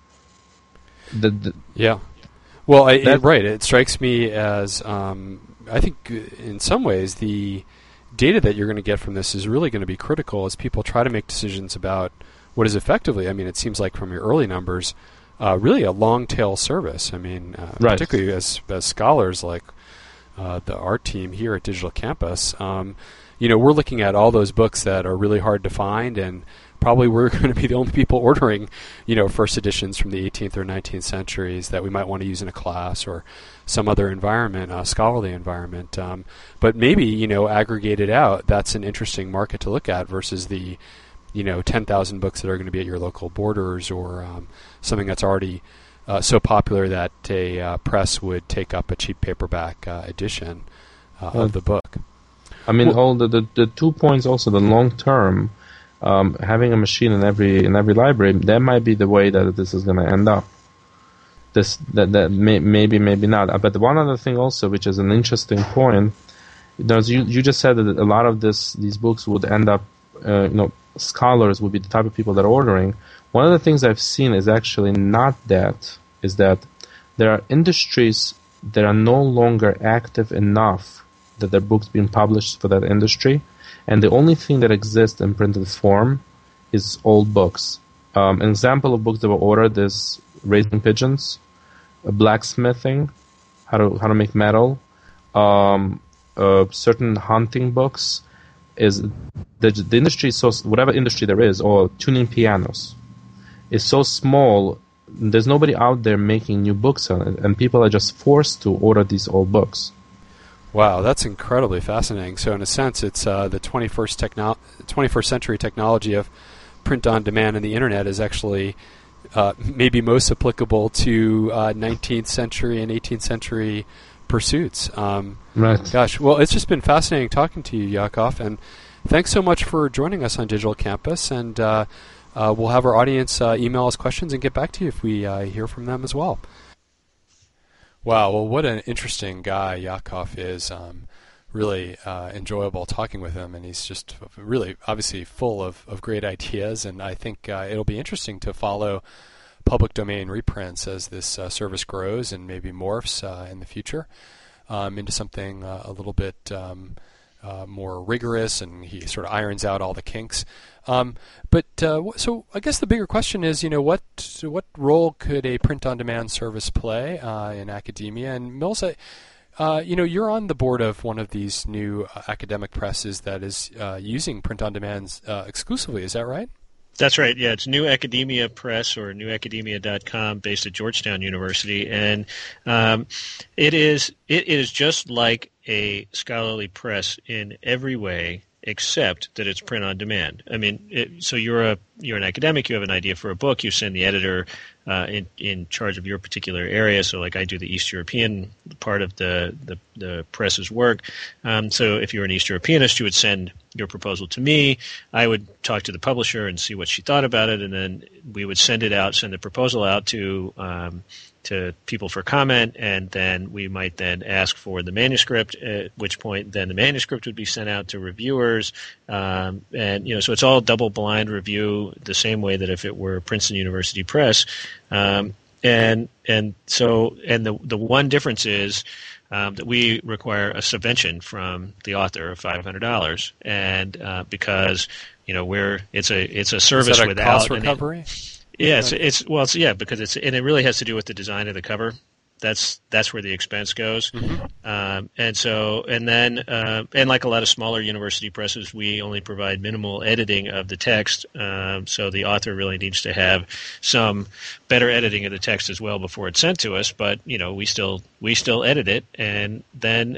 Yeah. Well, right. It strikes me as, I think in some ways, the data that you're going to get from this is really going to be critical as people try to make decisions about what is effectively, it seems like from your early numbers, really a long-tail service. Right. Particularly as scholars like our team here at Digital Campus, we're looking at all those books that are really hard to find, and probably we're going to be the only people ordering, first editions from the 18th or 19th centuries that we might want to use in a class or some other environment, scholarly environment. But maybe, aggregated out, that's an interesting market to look at versus the 10,000 books that are going to be at your local Borders, or something that's already so popular that a press would take up a cheap paperback edition of the book. All the 2 points also, the long term, having a machine in every library, that might be the way that this is going to end up. Maybe not. But one other thing also, which is an interesting point, you just said that a lot of these books would end up, scholars would be the type of people that are ordering. One of the things I've seen is actually not that, is that there are industries that are no longer active enough that their books being published for that industry, and the only thing that exists in printed form is old books. An example of books that were ordered is Raising Pigeons, blacksmithing, how to make metal, certain hunting books. Is the industry is so, whatever industry there is, or tuning pianos, is so small, there's nobody out there making new books on it, and people are just forced to order these old books. Wow, that's incredibly fascinating. So in a sense, it's the 21st century technology of print on demand, and the internet is actually maybe most applicable to 19th century and 18th century pursuits. Right. Gosh, well, it's just been fascinating talking to you, Yakov, and thanks so much for joining us on Digital Campus, and we'll have our audience email us questions and get back to you if we hear from them as well. Wow, well, what an interesting guy Yakov is. Really enjoyable talking with him, and he's just really obviously full of great ideas, and I think it'll be interesting to follow public domain reprints as this service grows and maybe morphs in the future into something a little bit more rigorous, and he sort of irons out all the kinks. So I guess the bigger question is, what role could a print-on-demand service play in academia? And Mills, you're on the board of one of these new academic presses that is using print-on-demand exclusively. Is that right? That's right. Yeah, it's New Academia Press or newacademia.com, based at Georgetown University, and it is just like a scholarly press in every way, except that it's print on demand. I mean, so you're an academic. You have an idea for a book. You send the editor in charge of your particular area. So, like I do the East European part of the press's work. So, if you're an East Europeanist, you would send your proposal to me. I would talk to the publisher and see what she thought about it, and then we would send the proposal out to people for comment, and then we might then ask for the manuscript, at which point then the manuscript would be sent out to reviewers. And so it's all double-blind review, the same way that if it were Princeton University Press. And the one difference is that we require a subvention from the author of $500, and because it's a service Is that a without cost recovery? Yeah, because it really has to do with the design of the cover. That's where the expense goes. Mm-hmm. And like a lot of smaller university presses, we only provide minimal editing of the text. So the author really needs to have some better editing of the text as well before it's sent to us. But we still edit it, and then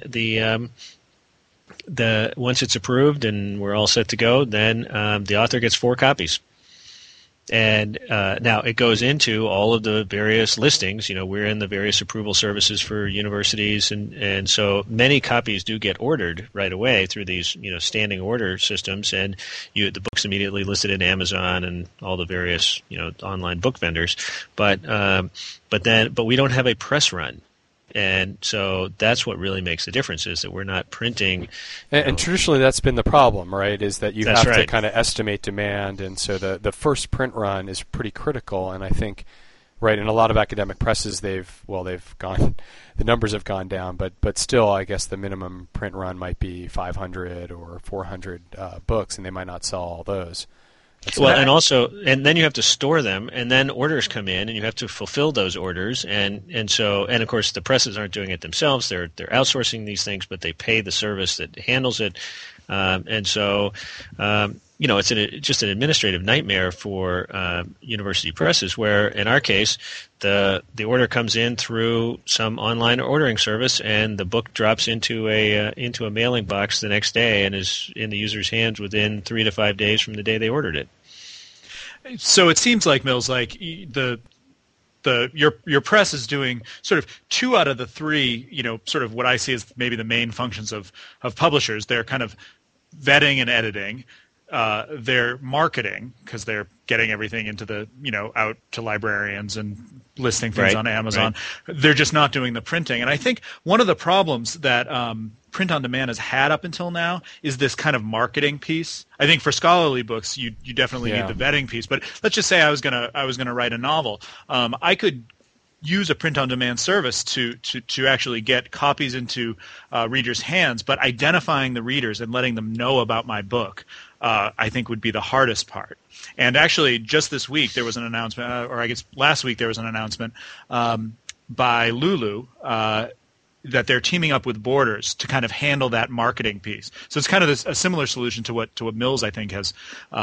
once it's approved and we're all set to go, then the author gets 4 copies. And now it goes into all of the various listings. We're in the various approval services for universities, and so many copies do get ordered right away through these standing order systems, and the book's immediately listed in Amazon and all the various online book vendors. But we don't have a press run. And so that's what really makes the difference, is that we're not printing. And traditionally that's been the problem, right, is that you have right. to kind of estimate demand. And so the first print run is pretty critical. And I think, right, in a lot of academic presses, they've gone, the numbers have gone down, but still I guess the minimum print run might be 500 or 400 books, and they might not sell all those. And then you have to store them, and then orders come in, and you have to fulfill those orders, and of course the presses aren't doing it themselves; they're outsourcing these things, but they pay the service that handles it, it's just an administrative nightmare for university presses. Where in our case, the order comes in through some online ordering service, and the book drops into a mailing box the next day, and is in the user's hands within 3 to 5 days from the day they ordered it. So it seems like, Mills, like your press is doing sort of 2 out of the 3, sort of what I see as maybe the main functions of publishers. They're kind of vetting and editing. They're marketing, because they're getting everything into the out to librarians and listing things on Amazon. Right. They're just not doing the printing. And I think one of the problems that print on demand has had up until now is this kind of marketing piece. I think for scholarly books, you definitely need the vetting piece. But let's just say I was gonna write a novel. I could use a print-on-demand service to actually get copies into readers' hands, but identifying the readers and letting them know about my book, I think, would be the hardest part. And actually, just this week there was an announcement, or I guess last week there was an announcement by Lulu that they're teaming up with Borders to kind of handle that marketing piece. So it's kind of a similar solution to what Mills, I think, has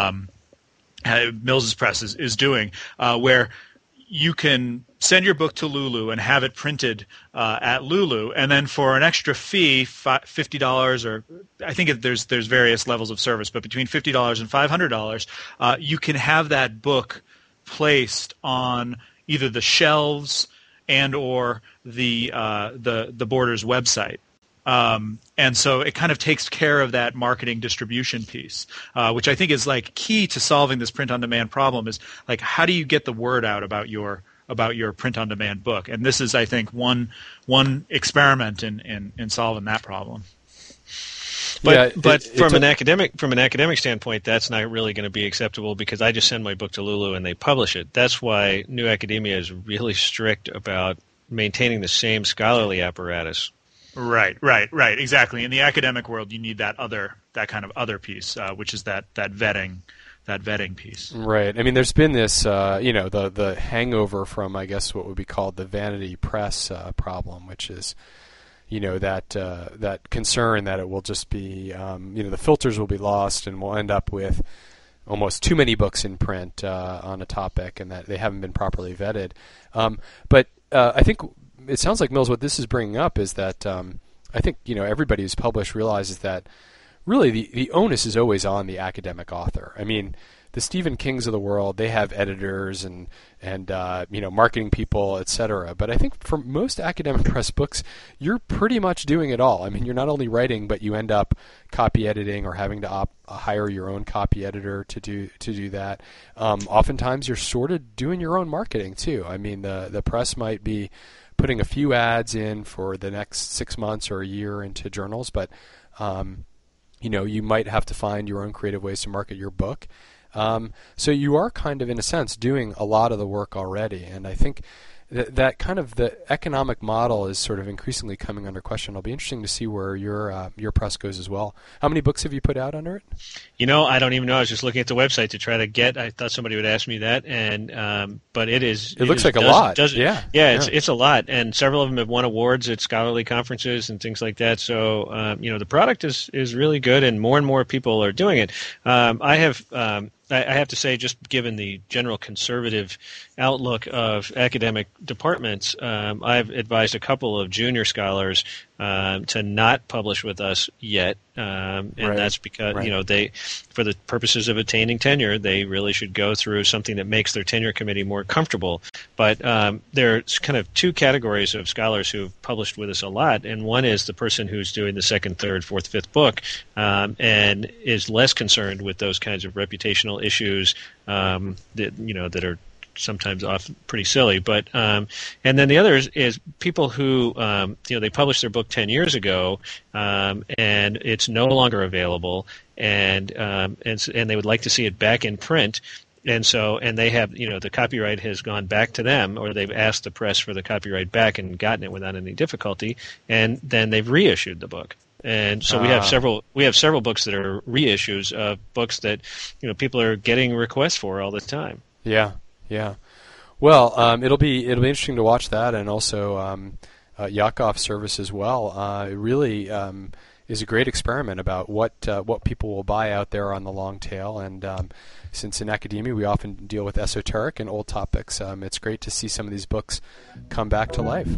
Mills's press is doing, where you can send your book to Lulu and have it printed at Lulu, and then for an extra fee, $50, or I think there's various levels of service, but between $50 and $500, you can have that book placed on either the shelves and or the Borders website. And so it kind of takes care of that marketing distribution piece, which I think is like key to solving this print-on-demand problem. Is like, how do you get the word out about your print-on-demand book? And this is, I think, one experiment in solving that problem. But from an academic standpoint, that's not really going to be acceptable, because I just send my book to Lulu and they publish it. That's why New Academia is really strict about maintaining the same scholarly apparatus. Right, exactly. In the academic world, you need that kind of other piece, which is that vetting piece. Right. I mean, there's been this, the hangover from, I guess, what would be called the vanity press problem, which is, that concern that it will just be, the filters will be lost, and we'll end up with almost too many books in print on a topic, and that they haven't been properly vetted. But I think it sounds like, Mills, what this is bringing up is that I think everybody who's published realizes that really the onus is always on the academic author. I mean, the Stephen Kings of the world, they have editors and marketing people, etc. But I think for most academic press books, you're pretty much doing it all. I mean, you're not only writing, but you end up copy editing or having to hire your own copy editor to do that. Oftentimes, you're sort of doing your own marketing too. I mean, the press might be putting a few ads in for the next 6 months or a year into journals, but you might have to find your own creative ways to market your book. So you are kind of, in a sense, doing a lot of the work already, and I think that kind of the economic model is sort of increasingly coming under question. It'll be interesting to see where your press goes as well. How many books have you put out under it? I don't even know. I was just looking at the website to try to get. I thought somebody would ask me that, and but it is. It looks like a lot. Yeah. It's a lot, and several of them have won awards at scholarly conferences and things like that. So the product is really good, and more people are doing it. I have to say, just given the general conservative outlook of academic departments, I've advised a couple of junior scholars to not publish with us yet, and that's because they, for the purposes of attaining tenure, they really should go through something that makes their tenure committee more comfortable. But there's kind of two categories of scholars who've published with us a lot, and one is the person who's doing the second, third, fourth, fifth book, and is less concerned with those kinds of reputational issues that are sometimes often pretty silly, but and then the other is people who they published their book 10 years ago, and it's no longer available, and they would like to see it back in print, and they have the copyright has gone back to them, or they've asked the press for the copyright back and gotten it without any difficulty, and then they've reissued the book. And so we have several books that are reissues of books that people are getting requests for all the time. Yeah. Well, it'll be interesting to watch that, and also Yakov's service as well. It really is a great experiment about what people will buy out there on the long tail. And since in academia we often deal with esoteric and old topics, it's great to see some of these books come back to life.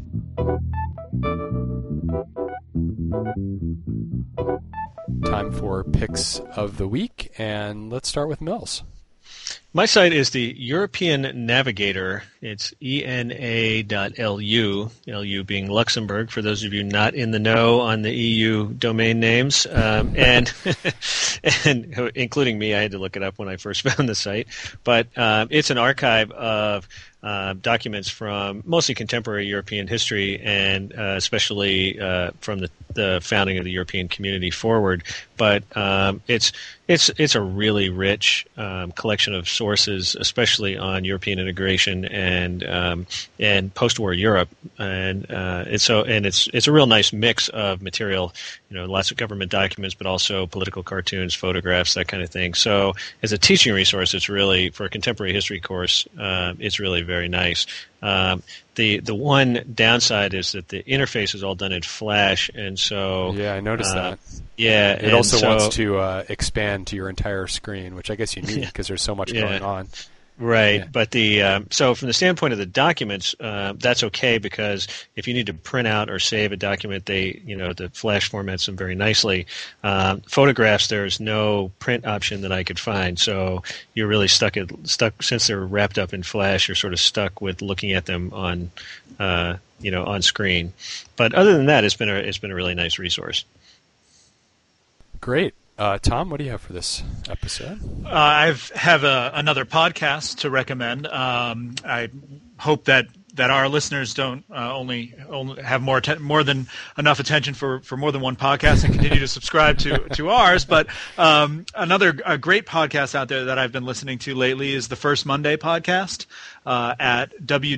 Time for picks of the week, and let's start with Mills. My site is the European Navigator. It's ENA.lu, LU being Luxembourg, for those of you not in the know on the EU domain names. And including me, I had to look it up when I first found the site. But it's an archive of documents from mostly contemporary European history, and especially from the founding of the European Community forward. But it's a really rich collection of sources, especially on European integration and post-war Europe, and it's a real nice mix of material. Lots of government documents, but also political cartoons, photographs, that kind of thing. So, as a teaching resource, it's really, for a contemporary history course, it's really very nice. The one downside is that the interface is all done in Flash, and so I noticed that. Yeah, it also wants to expand to your entire screen, which I guess you need because there's so much going on. Right, yeah. But so from the standpoint of the documents, that's okay, because if you need to print out or save a document, the Flash formats them very nicely. Photographs, there's no print option that I could find, so you're really stuck since they're wrapped up in Flash. You're sort of stuck with looking at them on on screen. But other than that, it's been a really nice resource. Great. Tom, what do you have for this episode? I have another podcast to recommend. I hope that our listeners don't only have more than enough attention for more than one podcast and continue to subscribe to ours. But another great podcast out there that I've been listening to lately is the First Monday podcast at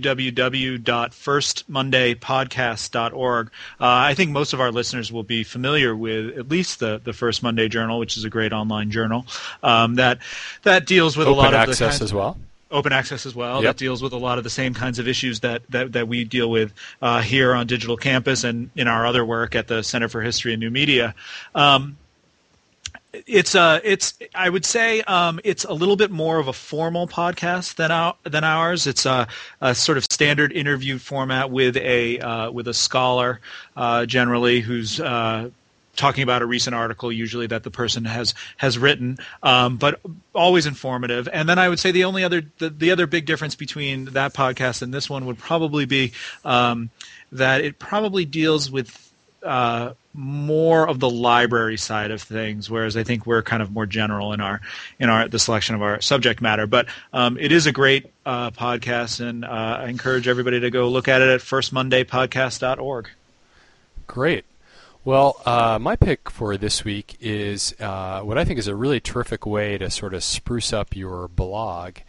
www.firstmondaypodcast.org. I think most of our listeners will be familiar with at least the First Monday Journal, which is a great online journal that deals with open a lot of access as well. Open access as well. Yep. That deals with a lot of the same kinds of issues that we deal with here on Digital Campus and in our other work at the Center for History and New Media. I would say it's a little bit more of a formal podcast than ours. It's a sort of standard interview format with a scholar generally who's talking about a recent article, usually that the person has written, but always informative. And then I would say the other big difference between that podcast and this one would probably be that it probably deals with more of the library side of things, whereas I think we're kind of more general in the selection of our subject matter. But it is a great podcast, and I encourage everybody to go look at it at firstmondaypodcast.org. Great. Well, my pick for this week is what I think is a really terrific way to sort of spruce up your blog.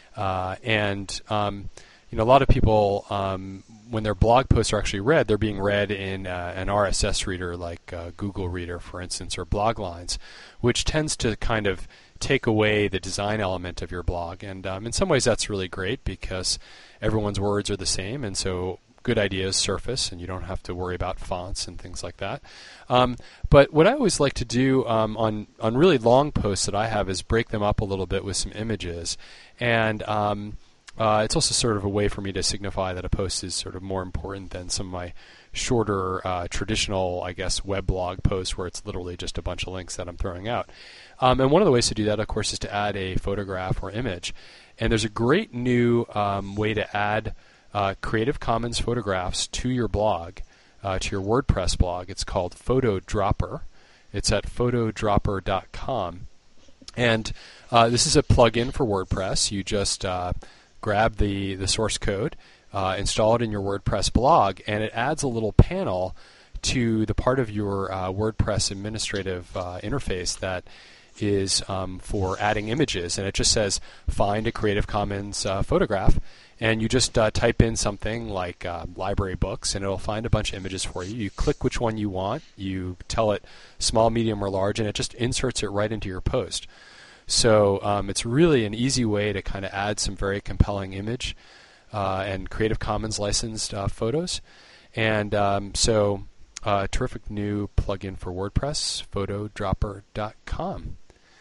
And a lot of people, when their blog posts are actually read, they're being read in an RSS reader like Google Reader, for instance, or Bloglines, which tends to kind of take away the design element of your blog. And in some ways that's really great because everyone's words are the same, and so good ideas surface, and you don't have to worry about fonts and things like that. But what I always like to do on really long posts that I have is break them up a little bit with some images. And it's also sort of a way for me to signify that a post is sort of more important than some of my shorter traditional, I guess, weblog posts where it's literally just a bunch of links that I'm throwing out. And one of the ways to do that, of course, is to add a photograph or image. And there's a great new way to add Creative Commons photographs to your blog, to your WordPress blog. It's called PhotoDropper. It's at photodropper.com. And this is a plugin for WordPress. You just grab the source code, install it in your WordPress blog, and it adds a little panel to the part of your WordPress administrative interface that is for adding images. And it just says, find a Creative Commons photograph. And you just type in something like library books, and it'll find a bunch of images for you. You click which one you want. You tell it small, medium, or large, and it just inserts it right into your post. So it's really an easy way to kind of add some very compelling image and Creative Commons licensed photos. And so terrific new plugin for WordPress, photodropper.com.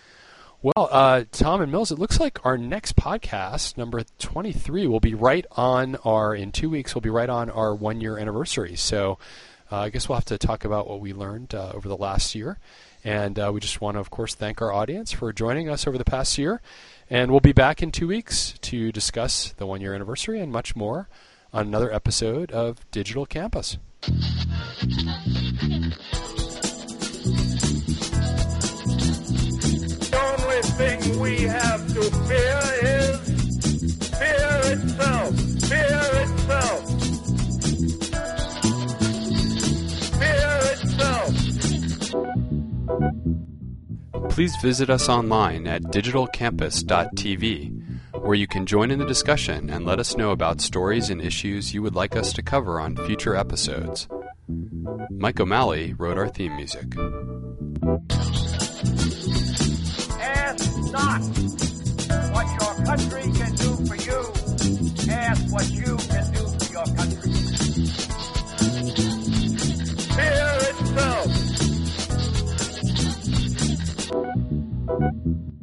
Well, Tom and Mills, it looks like our next podcast, number 23, will be in 2 weeks, will be right on our 1-year anniversary. So I guess we'll have to talk about what we learned over the last year. And we just want to, of course, thank our audience for joining us over the past year. And we'll be back in 2 weeks to discuss the 1-year anniversary and much more on another episode of Digital Campus. Thing we have to fear is fear itself. Fear itself. Fear itself. Please visit us online at digitalcampus.tv, where you can join in the discussion and let us know about stories and issues you would like us to cover on future episodes. Mike O'Malley wrote our theme music. Ask not what your country can do for you. Ask what you can do for your country. Fear itself.